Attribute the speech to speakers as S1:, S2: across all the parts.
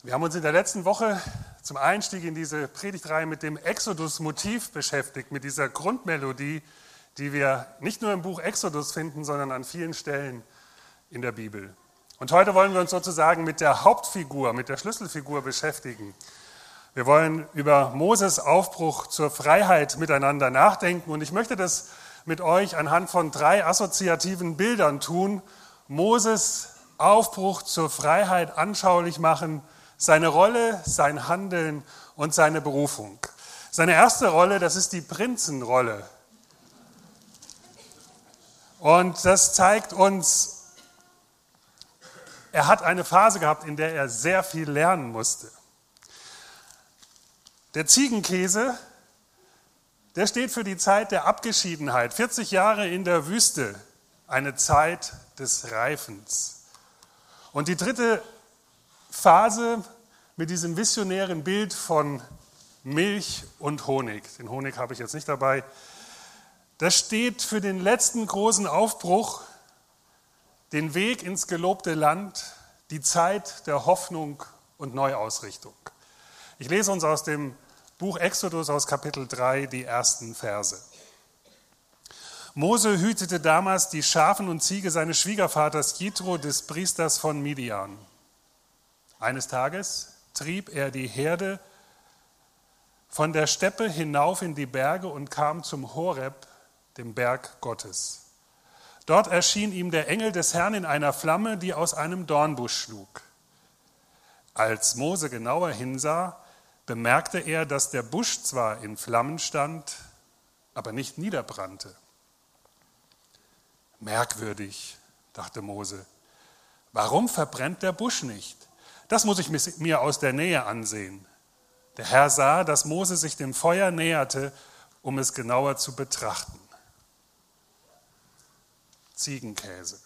S1: Wir haben uns in der letzten Woche zum Einstieg in diese Predigtreihe mit dem Exodus-Motiv beschäftigt, mit dieser Grundmelodie, die wir nicht nur im Buch Exodus finden, sondern an vielen Stellen in der Bibel. Und heute wollen wir uns sozusagen mit der Hauptfigur, mit der Schlüsselfigur beschäftigen. Wir wollen über Moses Aufbruch zur Freiheit miteinander nachdenken und ich möchte das mit euch anhand von 3 assoziativen Bildern tun. Moses Aufbruch zur Freiheit anschaulich machen, seine Rolle, sein Handeln und seine Berufung. Seine erste Rolle, das ist die Prinzenrolle. Und das zeigt uns, er hat eine Phase gehabt, in der er sehr viel lernen musste. Der Ziegenkäse, der steht für die Zeit der Abgeschiedenheit. 40 Jahre in der Wüste, eine Zeit des Reifens. Und die dritte Phase mit diesem visionären Bild von Milch und Honig. Den Honig habe ich jetzt nicht dabei. Das steht für den letzten großen Aufbruch, den Weg ins gelobte Land, die Zeit der Hoffnung und Neuausrichtung. Ich lese uns aus dem Buch Exodus aus Kapitel 3 die ersten Verse. Mose hütete damals die Schafen und Ziege seines Schwiegervaters Jitro, des Priesters von Midian. Eines Tages trieb er die Herde von der Steppe hinauf in die Berge und kam zum Horeb, dem Berg Gottes. Dort erschien ihm der Engel des Herrn in einer Flamme, die aus einem Dornbusch schlug. Als Mose genauer hinsah, bemerkte er, dass der Busch zwar in Flammen stand, aber nicht niederbrannte. Merkwürdig, dachte Mose, warum verbrennt der Busch nicht? Das muss ich mir aus der Nähe ansehen. Der Herr sah, dass Mose sich dem Feuer näherte, um es genauer zu betrachten. Ziegenkäse.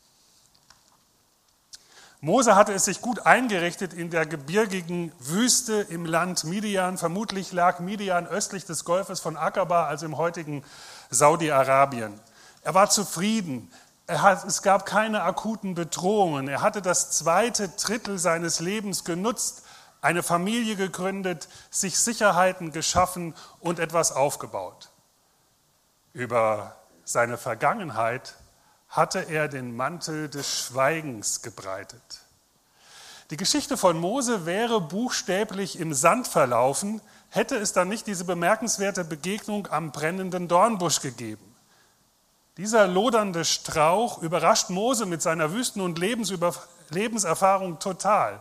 S1: Mose hatte es sich gut eingerichtet in der gebirgigen Wüste im Land Midian. Vermutlich lag Midian östlich des Golfes von Akaba, also im heutigen Saudi-Arabien. Er war zufrieden. Es gab keine akuten Bedrohungen. Er hatte das 2. Drittel seines Lebens genutzt, eine Familie gegründet, sich Sicherheiten geschaffen und etwas aufgebaut. Über seine Vergangenheit hatte er den Mantel des Schweigens gebreitet. Die Geschichte von Mose wäre buchstäblich im Sand verlaufen, hätte es dann nicht diese bemerkenswerte Begegnung am brennenden Dornbusch gegeben. Dieser lodernde Strauch überrascht Mose mit seiner Wüsten- und Lebenserfahrung total.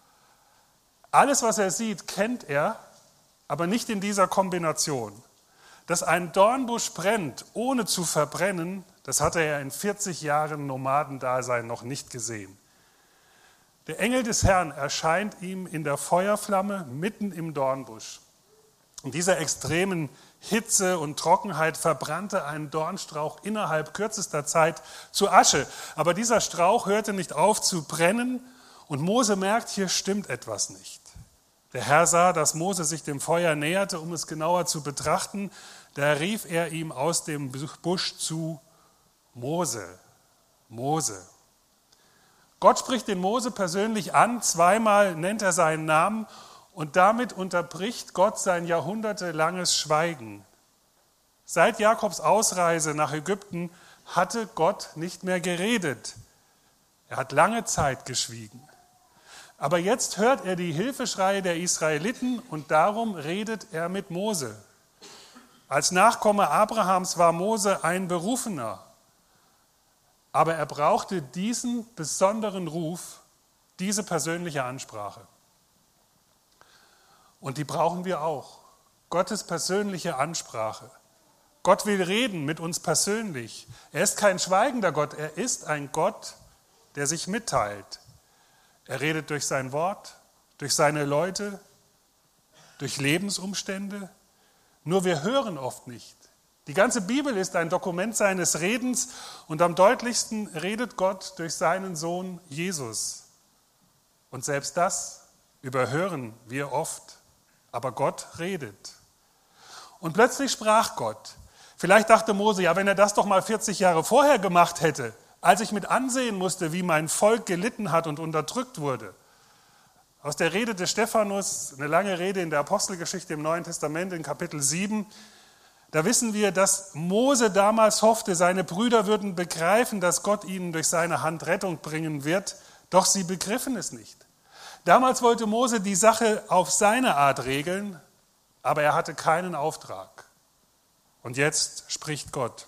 S1: Alles, was er sieht, kennt er, aber nicht in dieser Kombination. Dass ein Dornbusch brennt, ohne zu verbrennen, das hatte er in 40 Jahren Nomadendasein noch nicht gesehen. Der Engel des Herrn erscheint ihm in der Feuerflamme mitten im Dornbusch. In dieser extremen Hitze und Trockenheit verbrannte ein Dornstrauch innerhalb kürzester Zeit zu Asche. Aber dieser Strauch hörte nicht auf zu brennen und Mose merkt, hier stimmt etwas nicht. Der Herr sah, dass Mose sich dem Feuer näherte, um es genauer zu betrachten. Da rief er ihm aus dem Busch zu, Mose, Mose. Gott spricht den Mose persönlich an, 2-mal nennt er seinen Namen und damit unterbricht Gott sein jahrhundertelanges Schweigen. Seit Jakobs Ausreise nach Ägypten hatte Gott nicht mehr geredet. Er hat lange Zeit geschwiegen. Aber jetzt hört er die Hilfeschreie der Israeliten und darum redet er mit Mose. Als Nachkomme Abrahams war Mose ein Berufener. Aber er brauchte diesen besonderen Ruf, diese persönliche Ansprache. Und die brauchen wir auch. Gottes persönliche Ansprache. Gott will reden mit uns persönlich. Er ist kein schweigender Gott, er ist ein Gott, der sich mitteilt. Er redet durch sein Wort, durch seine Leute, durch Lebensumstände. Nur wir hören oft nicht. Die ganze Bibel ist ein Dokument seines Redens und am deutlichsten redet Gott durch seinen Sohn Jesus. Und selbst das überhören wir oft, aber Gott redet. Und plötzlich sprach Gott. Vielleicht dachte Mose, ja, wenn er das doch mal 40 Jahre vorher gemacht hätte, als ich mit ansehen musste, wie mein Volk gelitten hat und unterdrückt wurde. Aus der Rede des Stephanus, eine lange Rede in der Apostelgeschichte im Neuen Testament in Kapitel 7, da wissen wir, dass Mose damals hoffte, seine Brüder würden begreifen, dass Gott ihnen durch seine Hand Rettung bringen wird, doch sie begriffen es nicht. Damals wollte Mose die Sache auf seine Art regeln, aber er hatte keinen Auftrag. Und jetzt spricht Gott.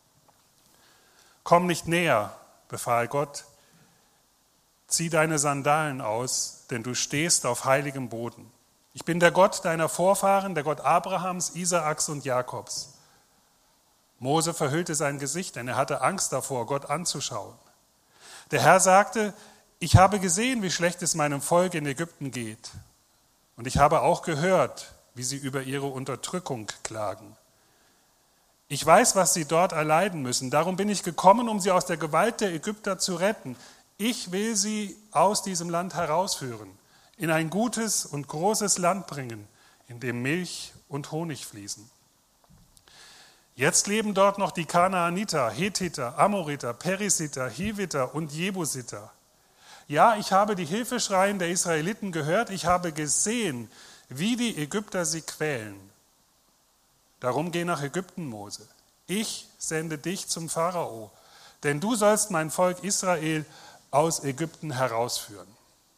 S1: Komm nicht näher, befahl Gott, zieh deine Sandalen aus, denn du stehst auf heiligem Boden. Ich bin der Gott deiner Vorfahren, der Gott Abrahams, Isaaks und Jakobs. Mose verhüllte sein Gesicht, denn er hatte Angst davor, Gott anzuschauen. Der Herr sagte, ich habe gesehen, wie schlecht es meinem Volk in Ägypten geht. Und ich habe auch gehört, wie sie über ihre Unterdrückung klagen. Ich weiß, was sie dort erleiden müssen. Darum bin ich gekommen, um sie aus der Gewalt der Ägypter zu retten. Ich will sie aus diesem Land herausführen, in ein gutes und großes Land bringen, in dem Milch und Honig fließen. Jetzt leben dort noch die Kanaaniter, Hethiter, Amoriter, Perisiter, Hiviter und Jebusiter. Ja, ich habe die Hilfeschreien der Israeliten gehört, ich habe gesehen, wie die Ägypter sie quälen. Darum geh nach Ägypten, Mose. Ich sende dich zum Pharao, denn du sollst mein Volk Israel aus Ägypten herausführen.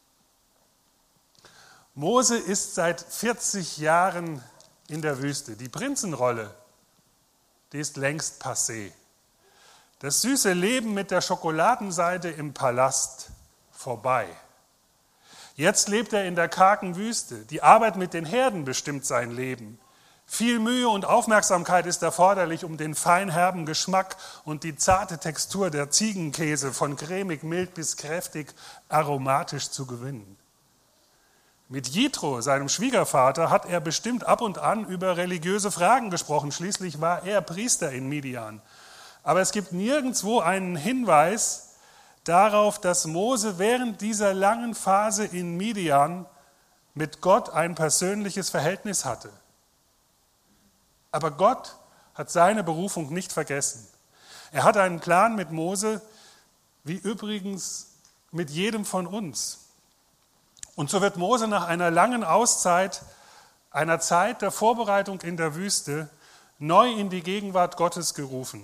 S1: Mose ist seit 40 Jahren in der Wüste. Die Prinzenrolle, die ist längst passé. Das süße Leben mit der Schokoladenseite im Palast, vorbei. Jetzt lebt er in der kargen Wüste. Die Arbeit mit den Herden bestimmt sein Leben. Viel Mühe und Aufmerksamkeit ist erforderlich, um den feinherben Geschmack und die zarte Textur der Ziegenkäse von cremig mild bis kräftig aromatisch zu gewinnen. Mit Jitro, seinem Schwiegervater, hat er bestimmt ab und an über religiöse Fragen gesprochen. Schließlich war er Priester in Midian. Aber es gibt nirgendwo einen Hinweis darauf, dass Mose während dieser langen Phase in Midian mit Gott ein persönliches Verhältnis hatte. Aber Gott hat seine Berufung nicht vergessen. Er hat einen Plan mit Mose, wie übrigens mit jedem von uns. Und so wird Mose nach einer langen Auszeit, einer Zeit der Vorbereitung in der Wüste, neu in die Gegenwart Gottes gerufen.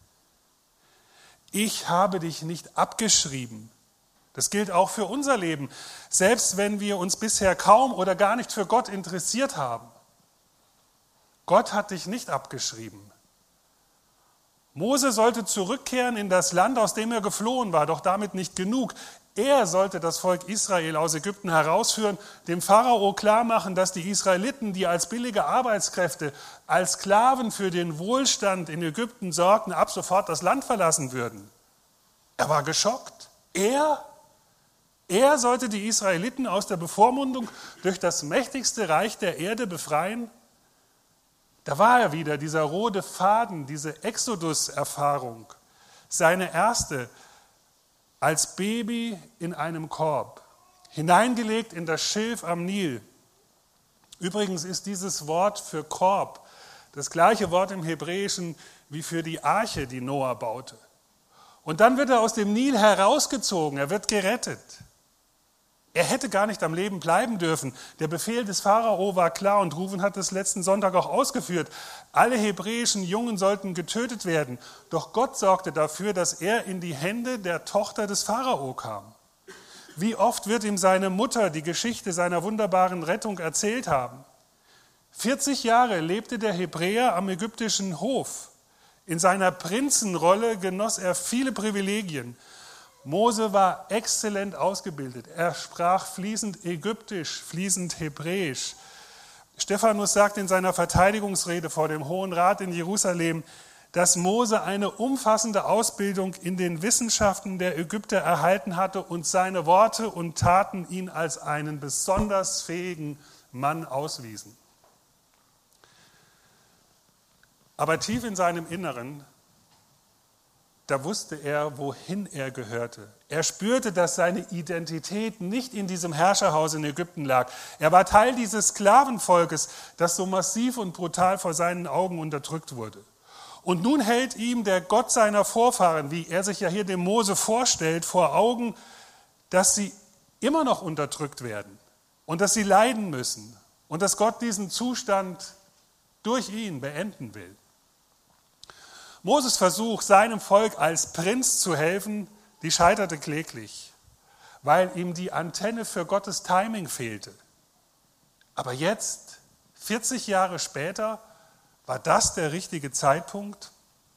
S1: Ich habe dich nicht abgeschrieben. Das gilt auch für unser Leben, selbst wenn wir uns bisher kaum oder gar nicht für Gott interessiert haben. Gott hat dich nicht abgeschrieben. Mose sollte zurückkehren in das Land, aus dem er geflohen war, doch damit nicht genug. Er sollte das Volk Israel aus Ägypten herausführen, dem Pharao klarmachen, dass die Israeliten, die als billige Arbeitskräfte, als Sklaven für den Wohlstand in Ägypten sorgten, ab sofort das Land verlassen würden. Er war geschockt. Er sollte die Israeliten aus der Bevormundung durch das mächtigste Reich der Erde befreien. Da war er wieder, dieser rote Faden, diese Exodus-Erfahrung, seine erste als Baby in einem Korb, hineingelegt in das Schilf am Nil. Übrigens ist dieses Wort für Korb das gleiche Wort im Hebräischen wie für die Arche, die Noah baute. Und dann wird er aus dem Nil herausgezogen, er wird gerettet. Er hätte gar nicht am Leben bleiben dürfen. Der Befehl des Pharao war klar und Ruven hat es letzten Sonntag auch ausgeführt. Alle hebräischen Jungen sollten getötet werden. Doch Gott sorgte dafür, dass er in die Hände der Tochter des Pharao kam. Wie oft wird ihm seine Mutter die Geschichte seiner wunderbaren Rettung erzählt haben. 40 Jahre lebte der Hebräer am ägyptischen Hof. In seiner Prinzenrolle genoss er viele Privilegien. Mose war exzellent ausgebildet. Er sprach fließend Ägyptisch, fließend Hebräisch. Stephanus sagt in seiner Verteidigungsrede vor dem Hohen Rat in Jerusalem, dass Mose eine umfassende Ausbildung in den Wissenschaften der Ägypter erhalten hatte und seine Worte und Taten ihn als einen besonders fähigen Mann auswiesen. Aber tief in seinem Inneren, da wusste er, wohin er gehörte. Er spürte, dass seine Identität nicht in diesem Herrscherhaus in Ägypten lag. Er war Teil dieses Sklavenvolkes, das so massiv und brutal vor seinen Augen unterdrückt wurde. Und nun hält ihm der Gott seiner Vorfahren, wie er sich ja hier dem Mose vorstellt, vor Augen, dass sie immer noch unterdrückt werden. und dass sie leiden müssen und dass Gott diesen Zustand durch ihn beenden will. Moses Versuch, seinem Volk als Prinz zu helfen, die scheiterte kläglich, weil ihm die Antenne für Gottes Timing fehlte. Aber jetzt, 40 Jahre später, war das der richtige Zeitpunkt?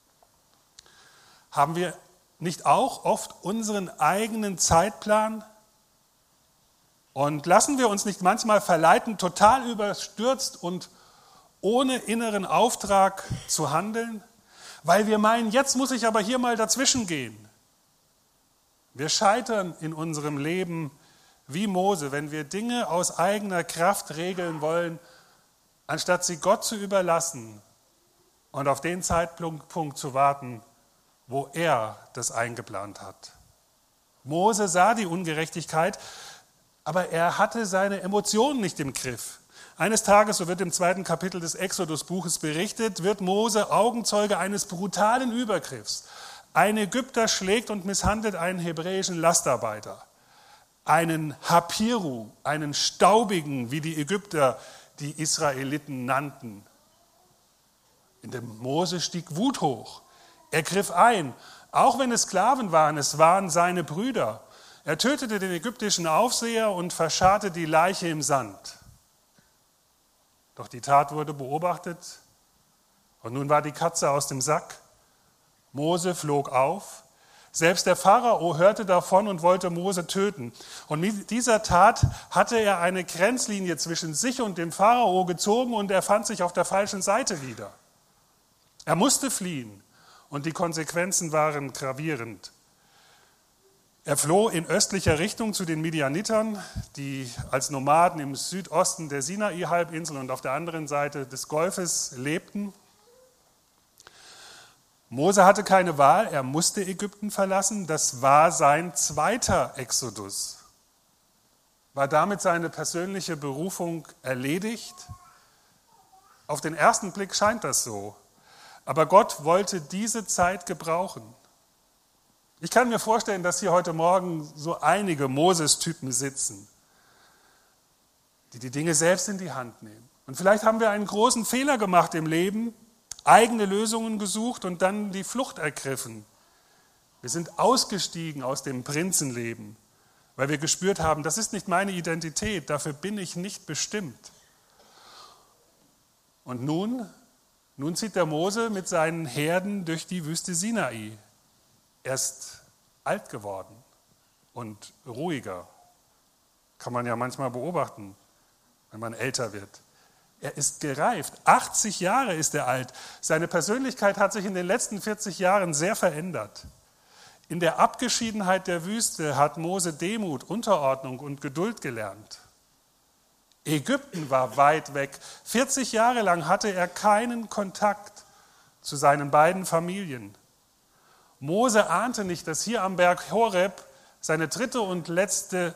S1: Haben wir nicht auch oft unseren eigenen Zeitplan? Und lassen wir uns nicht manchmal verleiten, total überstürzt und ohne inneren Auftrag zu handeln? Weil wir meinen, jetzt muss ich aber hier mal dazwischen gehen. Wir scheitern in unserem Leben wie Mose, wenn wir Dinge aus eigener Kraft regeln wollen, anstatt sie Gott zu überlassen und auf den Zeitpunkt zu warten, wo er das eingeplant hat. Mose sah die Ungerechtigkeit, aber er hatte seine Emotionen nicht im Griff. Eines Tages, so wird im 2. Kapitel des Exodus-Buches berichtet, wird Mose Augenzeuge eines brutalen Übergriffs. Ein Ägypter schlägt und misshandelt einen hebräischen Lastarbeiter. Einen Hapiru, einen Staubigen, wie die Ägypter die Israeliten nannten. In dem Mose stieg Wut hoch. Er griff ein, auch wenn es Sklaven waren, es waren seine Brüder. Er tötete den ägyptischen Aufseher und verscharrte die Leiche im Sand. Doch die Tat wurde beobachtet und nun war die Katze aus dem Sack. Mose flog auf. Selbst der Pharao hörte davon und wollte Mose töten. Und mit dieser Tat hatte er eine Grenzlinie zwischen sich und dem Pharao gezogen und er fand sich auf der falschen Seite wieder. Er musste fliehen und die Konsequenzen waren gravierend. Er floh in östlicher Richtung zu den Midianitern, die als Nomaden im Südosten der Sinai-Halbinsel und auf der anderen Seite des Golfes lebten. Mose hatte keine Wahl, er musste Ägypten verlassen. Das war sein zweiter Exodus. War damit seine persönliche Berufung erledigt? Auf den ersten Blick scheint das so. Aber Gott wollte diese Zeit gebrauchen. Ich kann mir vorstellen, dass hier heute Morgen so einige Moses-Typen sitzen, die die Dinge selbst in die Hand nehmen. Und vielleicht haben wir einen großen Fehler gemacht im Leben, eigene Lösungen gesucht und dann die Flucht ergriffen. Wir sind ausgestiegen aus dem Prinzenleben, weil wir gespürt haben, das ist nicht meine Identität, dafür bin ich nicht bestimmt. Und nun zieht der Mose mit seinen Herden durch die Wüste Sinai. Er ist alt geworden und ruhiger. Kann man ja manchmal beobachten, wenn man älter wird. Er ist gereift. 80 Jahre ist er alt. Seine Persönlichkeit hat sich in den letzten 40 Jahren sehr verändert. In der Abgeschiedenheit der Wüste hat Mose Demut, Unterordnung und Geduld gelernt. Ägypten war weit weg. 40 Jahre lang hatte er keinen Kontakt zu seinen beiden Familien. Mose ahnte nicht, dass hier am Berg Horeb seine dritte und letzte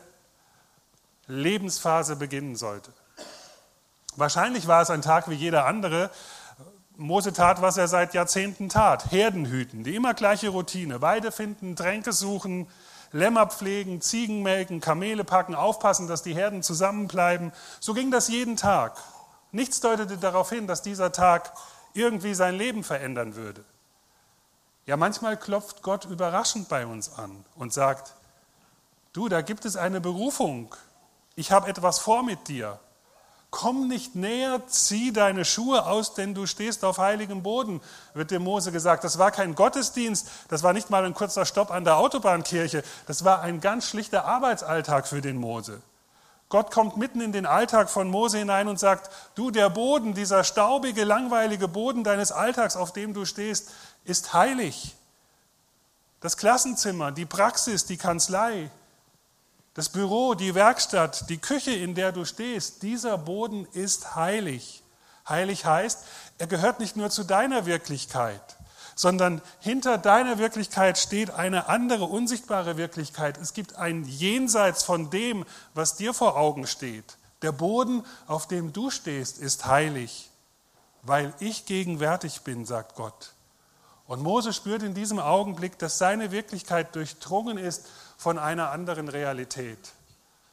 S1: Lebensphase beginnen sollte. Wahrscheinlich war es ein Tag wie jeder andere. Mose tat, was er seit Jahrzehnten tat. Herden hüten, die immer gleiche Routine. Weide finden, Tränke suchen, Lämmer pflegen, Ziegen melken, Kamele packen, aufpassen, dass die Herden zusammenbleiben. So ging das jeden Tag. Nichts deutete darauf hin, dass dieser Tag irgendwie sein Leben verändern würde. Ja, manchmal klopft Gott überraschend bei uns an und sagt, du, da gibt es eine Berufung. Ich habe etwas vor mit dir. Komm nicht näher, zieh deine Schuhe aus, denn du stehst auf heiligem Boden, wird dem Mose gesagt. Das war kein Gottesdienst, das war nicht mal ein kurzer Stopp an der Autobahnkirche, das war ein ganz schlichter Arbeitsalltag für den Mose. Gott kommt mitten in den Alltag von Mose hinein und sagt, du, der Boden, dieser staubige, langweilige Boden deines Alltags, auf dem du stehst, ist heilig. Das Klassenzimmer, die Praxis, die Kanzlei, das Büro, die Werkstatt, die Küche, in der du stehst, dieser Boden ist heilig. Heilig heißt, er gehört nicht nur zu deiner Wirklichkeit, sondern hinter deiner Wirklichkeit steht eine andere, unsichtbare Wirklichkeit. Es gibt ein Jenseits von dem, was dir vor Augen steht. Der Boden, auf dem du stehst, ist heilig, weil ich gegenwärtig bin, sagt Gott. Und Mose spürt in diesem Augenblick, dass seine Wirklichkeit durchdrungen ist von einer anderen Realität.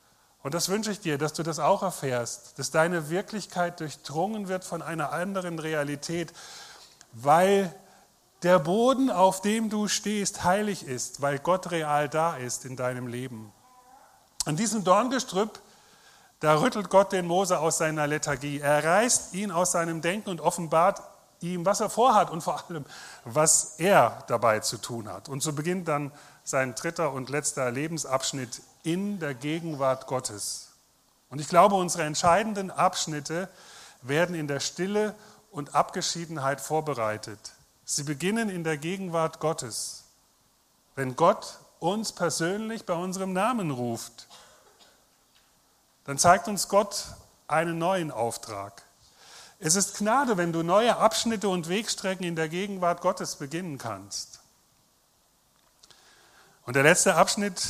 S1: Und das wünsche ich dir, dass du das auch erfährst, dass deine Wirklichkeit durchdrungen wird von einer anderen Realität, weil der Boden, auf dem du stehst, heilig ist, weil Gott real da ist in deinem Leben. An diesem Dorngestrüpp, da rüttelt Gott den Mose aus seiner Lethargie. Er reißt ihn aus seinem Denken und offenbart ihm, was er vorhat und vor allem, was er dabei zu tun hat. Und so beginnt dann sein dritter und letzter Lebensabschnitt in der Gegenwart Gottes. Und ich glaube, unsere entscheidenden Abschnitte werden in der Stille und Abgeschiedenheit vorbereitet. Sie beginnen in der Gegenwart Gottes, wenn Gott uns persönlich bei unserem Namen ruft. Dann zeigt uns Gott einen neuen Auftrag. Es ist Gnade, wenn du neue Abschnitte und Wegstrecken in der Gegenwart Gottes beginnen kannst. Und der letzte Abschnitt,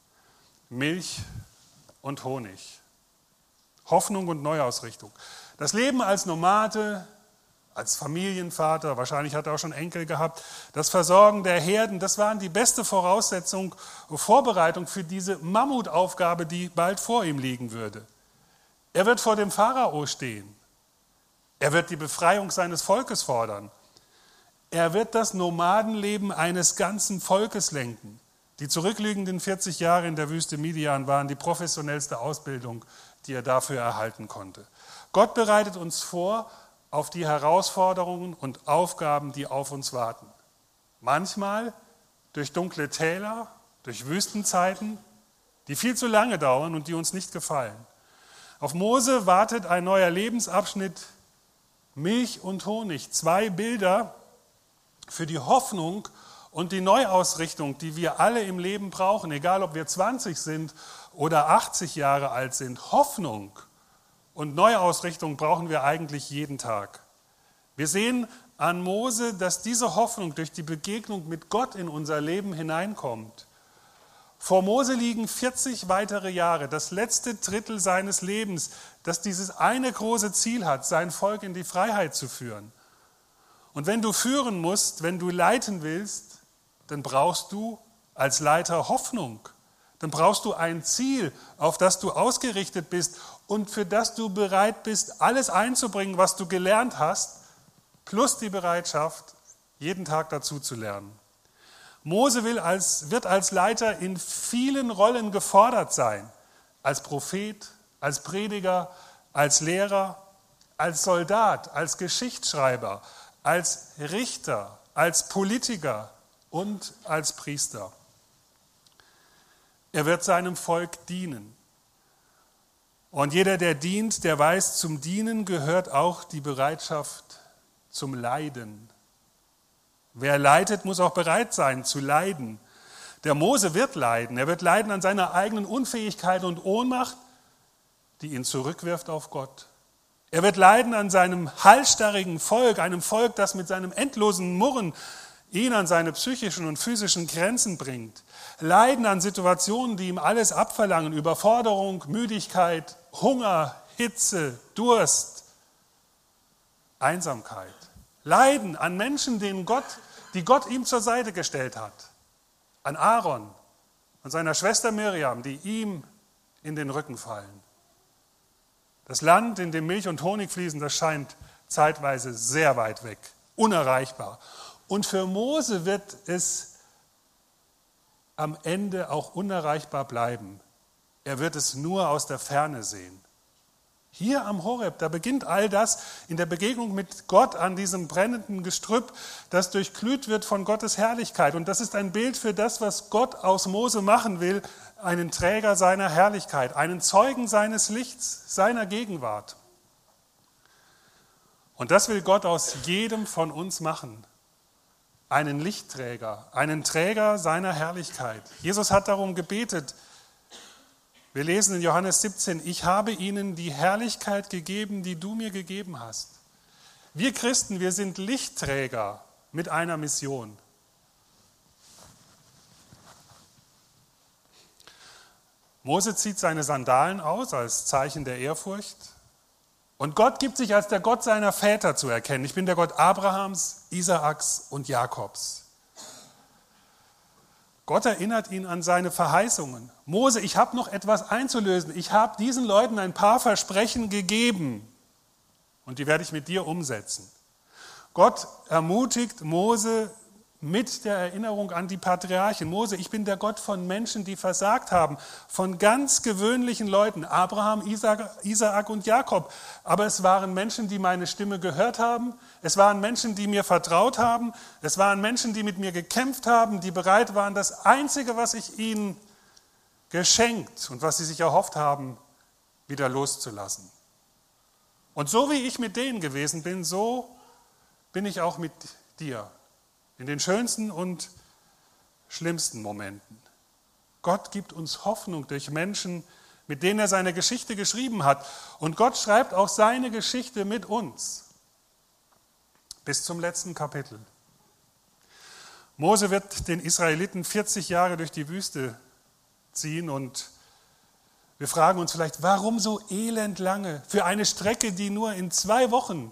S1: Milch und Honig. Hoffnung und Neuausrichtung. Das Leben als Nomade, als Familienvater, wahrscheinlich hat er auch schon Enkel gehabt, das Versorgen der Herden, das waren die beste Voraussetzung, Vorbereitung für diese Mammutaufgabe, die bald vor ihm liegen würde. Er wird vor dem Pharao stehen. Er wird die Befreiung seines Volkes fordern. Er wird das Nomadenleben eines ganzen Volkes lenken. Die zurückliegenden 40 Jahre in der Wüste Midian waren die professionellste Ausbildung, die er dafür erhalten konnte. Gott bereitet uns vor auf die Herausforderungen und Aufgaben, die auf uns warten. Manchmal durch dunkle Täler, durch Wüstenzeiten, die viel zu lange dauern und die uns nicht gefallen. Auf Mose wartet ein neuer Lebensabschnitt, Milch und Honig, 2 Bilder für die Hoffnung und die Neuausrichtung, die wir alle im Leben brauchen, egal ob wir 20 sind oder 80 Jahre alt sind. Hoffnung und Neuausrichtung brauchen wir eigentlich jeden Tag. Wir sehen an Mose, dass diese Hoffnung durch die Begegnung mit Gott in unser Leben hineinkommt. Vor Mose liegen 40 weitere Jahre, das letzte Drittel seines Lebens, das dieses eine große Ziel hat, sein Volk in die Freiheit zu führen. Und wenn du führen musst, wenn du leiten willst, dann brauchst du als Leiter Hoffnung. Dann brauchst du ein Ziel, auf das du ausgerichtet bist und für das du bereit bist, alles einzubringen, was du gelernt hast, plus die Bereitschaft, jeden Tag dazu zu lernen. Mose wird als Leiter in vielen Rollen gefordert sein. Als Prophet, als Prediger, als Lehrer, als Soldat, als Geschichtsschreiber, als Richter, als Politiker und als Priester. Er wird seinem Volk dienen. Und jeder, der dient, der weiß, zum Dienen gehört auch die Bereitschaft zum Leiden. Wer leidet, muss auch bereit sein zu leiden. Der Mose wird leiden. Er wird leiden an seiner eigenen Unfähigkeit und Ohnmacht, die ihn zurückwirft auf Gott. Er wird leiden an seinem halsstarrigen Volk, einem Volk, das mit seinem endlosen Murren ihn an seine psychischen und physischen Grenzen bringt. Leiden an Situationen, die ihm alles abverlangen, Überforderung, Müdigkeit, Hunger, Hitze, Durst, Einsamkeit. Leiden an Menschen, die Gott ihm zur Seite gestellt hat. An Aaron und seiner Schwester Miriam, die ihm in den Rücken fallen. Das Land, in dem Milch und Honig fließen, das scheint zeitweise sehr weit weg, unerreichbar. Und für Mose wird es am Ende auch unerreichbar bleiben. Er wird es nur aus der Ferne sehen. Hier am Horeb, da beginnt all das in der Begegnung mit Gott an diesem brennenden Gestrüpp, das durchglüht wird von Gottes Herrlichkeit. Und das ist ein Bild für das, was Gott aus Mose machen will, einen Träger seiner Herrlichkeit, einen Zeugen seines Lichts, seiner Gegenwart. Und das will Gott aus jedem von uns machen. Einen Lichtträger, einen Träger seiner Herrlichkeit. Jesus hat darum gebetet. Wir lesen in Johannes 17, ich habe ihnen die Herrlichkeit gegeben, die du mir gegeben hast. Wir Christen, wir sind Lichtträger mit einer Mission. Mose zieht seine Sandalen aus als Zeichen der Ehrfurcht. Und Gott gibt sich als der Gott seiner Väter zu erkennen. Ich bin der Gott Abrahams, Isaaks und Jakobs. Gott erinnert ihn an seine Verheißungen. Mose, ich habe noch etwas einzulösen. Ich habe diesen Leuten ein paar Versprechen gegeben und die werde ich mit dir umsetzen. Gott ermutigt Mose mit der Erinnerung an die Patriarchen. Mose, ich bin der Gott von Menschen, die versagt haben, von ganz gewöhnlichen Leuten, Abraham, Isaak und Jakob. Aber es waren Menschen, die meine Stimme gehört haben. Es waren Menschen, die mir vertraut haben. Es waren Menschen, die mit mir gekämpft haben, die bereit waren, das Einzige, was ich ihnen geschenkt und was sie sich erhofft haben, wieder loszulassen. Und so wie ich mit denen gewesen bin, so bin ich auch mit dir. In den schönsten und schlimmsten Momenten. Gott gibt uns Hoffnung durch Menschen, mit denen er seine Geschichte geschrieben hat. Und Gott schreibt auch seine Geschichte mit uns. Bis zum letzten Kapitel. Mose wird den Israeliten 40 Jahre durch die Wüste ziehen und wir fragen uns vielleicht, warum so elend lange für eine Strecke, die nur in 2 Wochen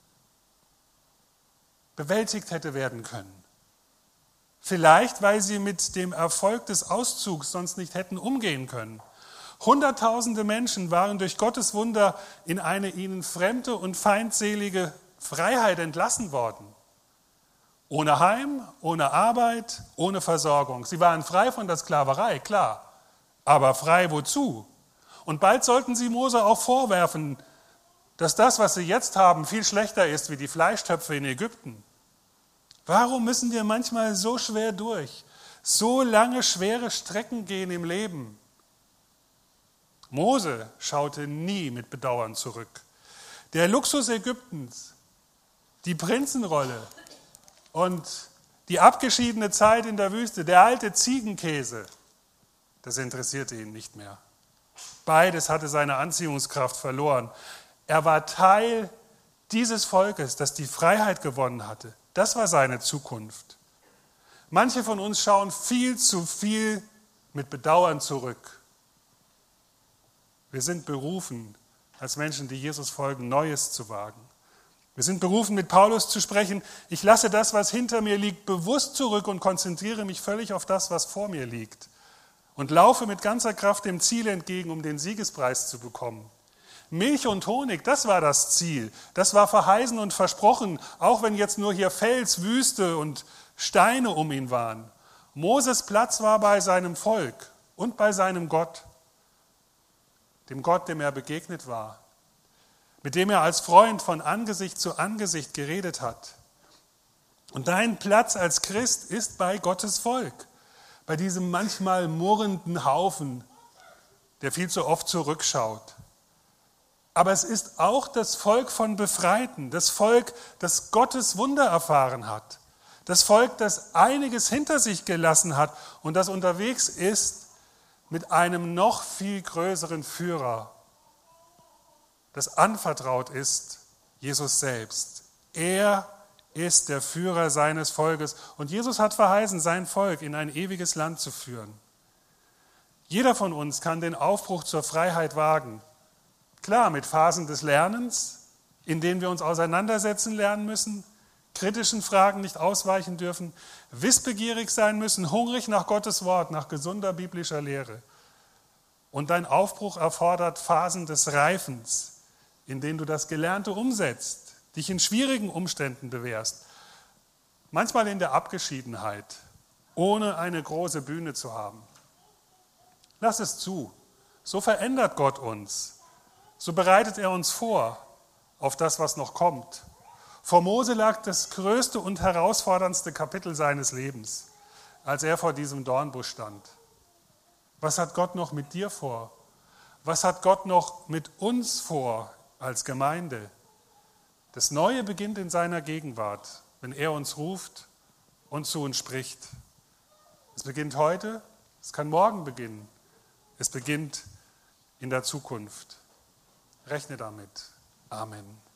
S1: bewältigt hätte werden können. Vielleicht, weil sie mit dem Erfolg des Auszugs sonst nicht hätten umgehen können. Hunderttausende Menschen waren durch Gottes Wunder in eine ihnen fremde und feindselige Freiheit entlassen worden. Ohne Heim, ohne Arbeit, ohne Versorgung. Sie waren frei von der Sklaverei, klar, aber frei wozu? Und bald sollten sie Mose auch vorwerfen, dass das, was sie jetzt haben, viel schlechter ist wie die Fleischtöpfe in Ägypten. Warum müssen wir manchmal so schwer durch, so lange schwere Strecken gehen im Leben? Mose schaute nie mit Bedauern zurück. Der Luxus Ägyptens, die Prinzenrolle und die abgeschiedene Zeit in der Wüste, der alte Ziegenkäse, das interessierte ihn nicht mehr. Beides hatte seine Anziehungskraft verloren. Er war Teil dieses Volkes, das die Freiheit gewonnen hatte. Das war seine Zukunft. Manche von uns schauen viel zu viel mit Bedauern zurück. Wir sind berufen, als Menschen, die Jesus folgen, Neues zu wagen. Wir sind berufen, mit Paulus zu sprechen, ich lasse das, was hinter mir liegt, bewusst zurück und konzentriere mich völlig auf das, was vor mir liegt. Und laufe mit ganzer Kraft dem Ziel entgegen, um den Siegespreis zu bekommen. Milch und Honig, das war das Ziel. Das war verheißen und versprochen, auch wenn jetzt nur hier Fels, Wüste und Steine um ihn waren. Moses Platz war bei seinem Volk und bei seinem Gott. Dem Gott, dem er begegnet war. Mit dem er als Freund von Angesicht zu Angesicht geredet hat. Und dein Platz als Christ ist bei Gottes Volk. Bei diesem manchmal murrenden Haufen, der viel zu oft zurückschaut. Aber es ist auch das Volk von Befreiten, das Volk, das Gottes Wunder erfahren hat. Das Volk, das einiges hinter sich gelassen hat und das unterwegs ist mit einem noch viel größeren Führer, das anvertraut ist, Jesus selbst. Er ist der Führer seines Volkes und Jesus hat verheißen, sein Volk in ein ewiges Land zu führen. Jeder von uns kann den Aufbruch zur Freiheit wagen. Klar, mit Phasen des Lernens, in denen wir uns auseinandersetzen lernen müssen, kritischen Fragen nicht ausweichen dürfen, wissbegierig sein müssen, hungrig nach Gottes Wort, nach gesunder biblischer Lehre. Und dein Aufbruch erfordert Phasen des Reifens, in denen du das Gelernte umsetzt, dich in schwierigen Umständen bewährst, manchmal in der Abgeschiedenheit, ohne eine große Bühne zu haben. Lass es zu, so verändert Gott uns. So bereitet er uns vor auf das, was noch kommt. Vor Mose lag das größte und herausforderndste Kapitel seines Lebens, als er vor diesem Dornbusch stand. Was hat Gott noch mit dir vor? Was hat Gott noch mit uns vor als Gemeinde? Das Neue beginnt in seiner Gegenwart, wenn er uns ruft und zu uns spricht. Es beginnt heute, es kann morgen beginnen. Es beginnt in der Zukunft. Rechne damit. Amen.